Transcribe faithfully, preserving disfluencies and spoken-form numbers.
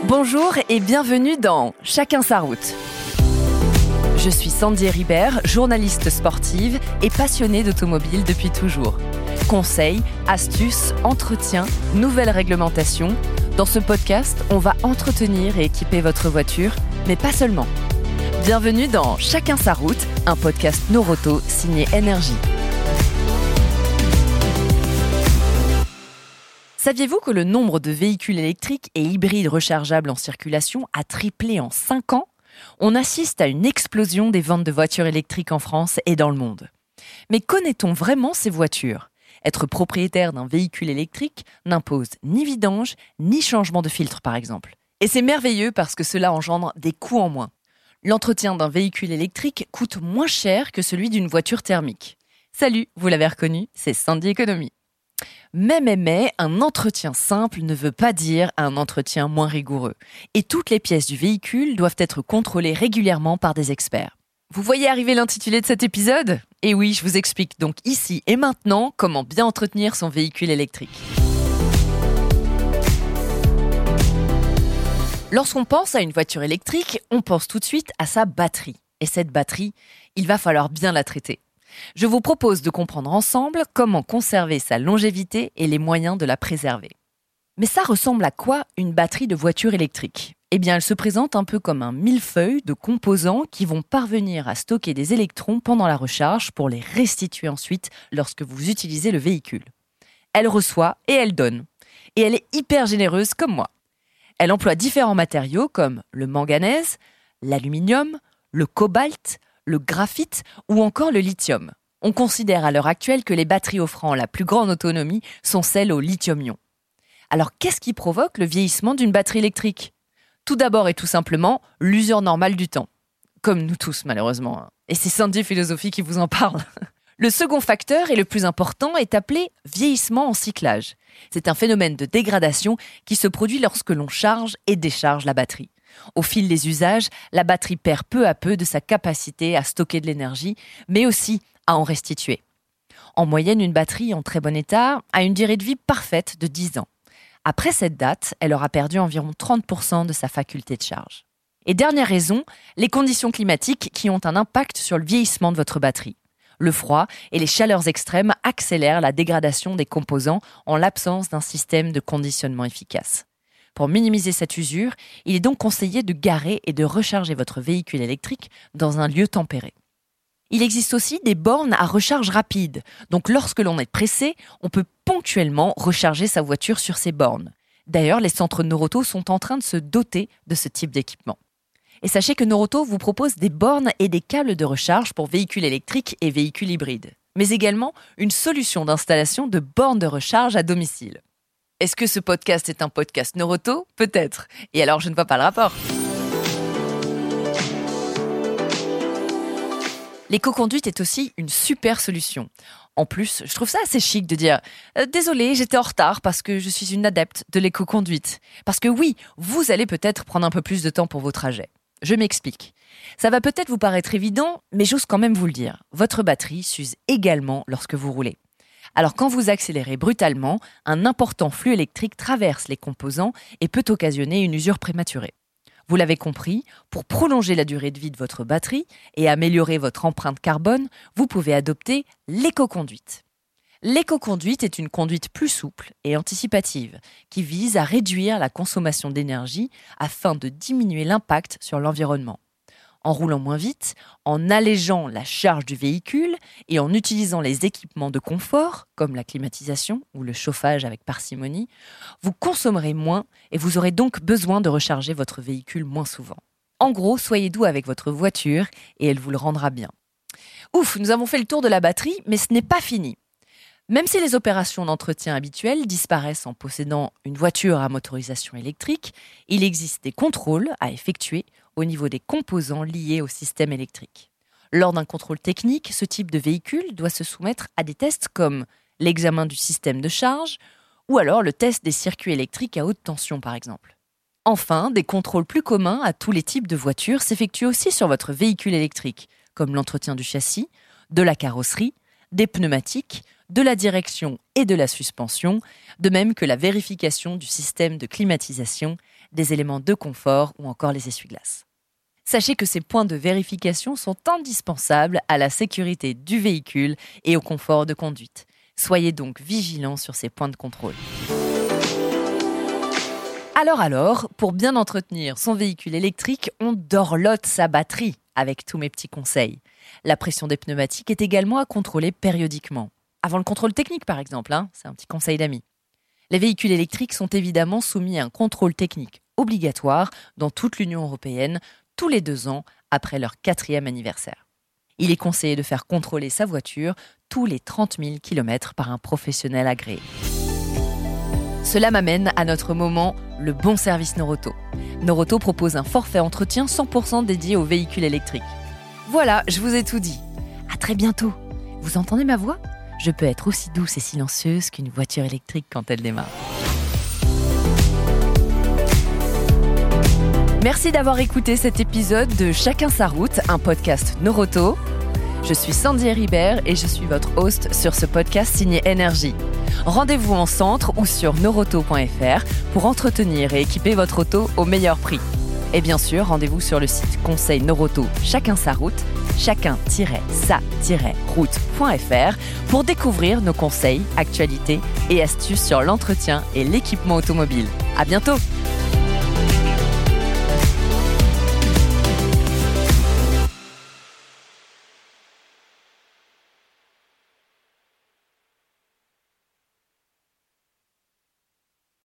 Bonjour et bienvenue dans Chacun sa route. Je suis Sandy Ribert, journaliste sportive et passionnée d'automobile depuis toujours. Conseils, astuces, entretiens, nouvelles réglementations. Dans ce podcast, on va entretenir et équiper votre voiture, mais pas seulement. Bienvenue dans Chacun sa route, un podcast Noroto signé Énergie. Saviez-vous que le nombre de véhicules électriques et hybrides rechargeables en circulation a triplé en cinq ans ? On assiste à une explosion des ventes de voitures électriques en France et dans le monde. Mais connaît-on vraiment ces voitures ? Être propriétaire d'un véhicule électrique n'impose ni vidange, ni changement de filtre par exemple. Et c'est merveilleux parce que cela engendre des coûts en moins. L'entretien d'un véhicule électrique coûte moins cher que celui d'une voiture thermique. Salut, vous l'avez reconnu, c'est Sandy Economy. Mais, mais, mais, un entretien simple ne veut pas dire un entretien moins rigoureux. Et toutes les pièces du véhicule doivent être contrôlées régulièrement par des experts. Vous voyez arriver l'intitulé de cet épisode ? Et oui, je vous explique donc ici et maintenant comment bien entretenir son véhicule électrique. Lorsqu'on pense à une voiture électrique, on pense tout de suite à sa batterie. Et cette batterie, il va falloir bien la traiter. Je vous propose de comprendre ensemble comment conserver sa longévité et les moyens de la préserver. Mais ça ressemble à quoi une batterie de voiture électrique ? Eh bien, elle se présente un peu comme un millefeuille de composants qui vont parvenir à stocker des électrons pendant la recharge pour les restituer ensuite lorsque vous utilisez le véhicule. Elle reçoit et elle donne. Et elle est hyper généreuse comme moi. Elle emploie différents matériaux comme le manganèse, l'aluminium, le cobalt, le graphite ou encore le lithium. On considère à l'heure actuelle que les batteries offrant la plus grande autonomie sont celles au lithium-ion. Alors qu'est-ce qui provoque le vieillissement d'une batterie électrique ? Tout d'abord et tout simplement, l'usure normale du temps. Comme nous tous malheureusement. Et c'est Sandy Philosophie qui vous en parle. Le second facteur et le plus important est appelé vieillissement en cyclage. C'est un phénomène de dégradation qui se produit lorsque l'on charge et décharge la batterie. Au fil des usages, la batterie perd peu à peu de sa capacité à stocker de l'énergie, mais aussi à en restituer. En moyenne, une batterie en très bon état a une durée de vie parfaite de dix ans. Après cette date, elle aura perdu environ trente pour cent de sa faculté de charge. Et dernière raison, les conditions climatiques qui ont un impact sur le vieillissement de votre batterie. Le froid et les chaleurs extrêmes accélèrent la dégradation des composants en l'absence d'un système de conditionnement efficace. Pour minimiser cette usure, il est donc conseillé de garer et de recharger votre véhicule électrique dans un lieu tempéré. Il existe aussi des bornes à recharge rapide. Donc lorsque l'on est pressé, on peut ponctuellement recharger sa voiture sur ces bornes. D'ailleurs, les centres Noroto sont en train de se doter de ce type d'équipement. Et sachez que Noroto vous propose des bornes et des câbles de recharge pour véhicules électriques et véhicules hybrides. Mais également une solution d'installation de bornes de recharge à domicile. Est-ce que ce podcast est un podcast Noroto ? Peut-être. Et alors, je ne vois pas le rapport. L'éco-conduite est aussi une super solution. En plus, je trouve ça assez chic de dire euh, « Désolé, j'étais en retard parce que je suis une adepte de l'éco-conduite. » Parce que oui, vous allez peut-être prendre un peu plus de temps pour vos trajets. Je m'explique. Ça va peut-être vous paraître évident, mais j'ose quand même vous le dire. Votre batterie s'use également lorsque vous roulez. Alors quand vous accélérez brutalement, un important flux électrique traverse les composants et peut occasionner une usure prématurée. Vous l'avez compris, pour prolonger la durée de vie de votre batterie et améliorer votre empreinte carbone, vous pouvez adopter l'éco-conduite. L'éco-conduite est une conduite plus souple et anticipative qui vise à réduire la consommation d'énergie afin de diminuer l'impact sur l'environnement. En roulant moins vite, en allégeant la charge du véhicule et en utilisant les équipements de confort, comme la climatisation ou le chauffage avec parcimonie, vous consommerez moins et vous aurez donc besoin de recharger votre véhicule moins souvent. En gros, soyez doux avec votre voiture et elle vous le rendra bien. Ouf, nous avons fait le tour de la batterie, mais ce n'est pas fini. Même si les opérations d'entretien habituelles disparaissent en possédant une voiture à motorisation électrique, il existe des contrôles à effectuer au niveau des composants liés au système électrique. Lors d'un contrôle technique, ce type de véhicule doit se soumettre à des tests comme l'examen du système de charge ou alors le test des circuits électriques à haute tension par exemple. Enfin, des contrôles plus communs à tous les types de voitures s'effectuent aussi sur votre véhicule électrique, comme l'entretien du châssis, de la carrosserie, des pneumatiques, de la direction et de la suspension, de même que la vérification du système de climatisation, des éléments de confort ou encore les essuie-glaces. Sachez que ces points de vérification sont indispensables à la sécurité du véhicule et au confort de conduite. Soyez donc vigilants sur ces points de contrôle. Alors alors, pour bien entretenir son véhicule électrique, on dorlote sa batterie avec tous mes petits conseils. La pression des pneumatiques est également à contrôler périodiquement. Avant le contrôle technique par exemple, hein, c'est un petit conseil d'amis. Les véhicules électriques sont évidemment soumis à un contrôle technique obligatoire dans toute l'Union européenne, tous les deux ans après leur quatrième anniversaire. Il est conseillé de faire contrôler sa voiture tous les trente mille kilomètres par un professionnel agréé. Cela m'amène à notre moment, le bon service Noroto. Noroto propose un forfait entretien cent pour cent dédié aux véhicules électriques. Voilà, je vous ai tout dit. À très bientôt. Vous entendez ma voix ? Je peux être aussi douce et silencieuse qu'une voiture électrique quand elle démarre. Merci d'avoir écouté cet épisode de Chacun sa route, un podcast Noroto. Je suis Sandy Ribert et je suis votre host sur ce podcast signé Énergie. Rendez-vous en centre ou sur noroto point f r pour entretenir et équiper votre auto au meilleur prix. Et bien sûr, rendez-vous sur le site Conseil Noroto Chacun sa route, chacun sa route point f r pour découvrir nos conseils, actualités et astuces sur l'entretien et l'équipement automobile. À bientôt!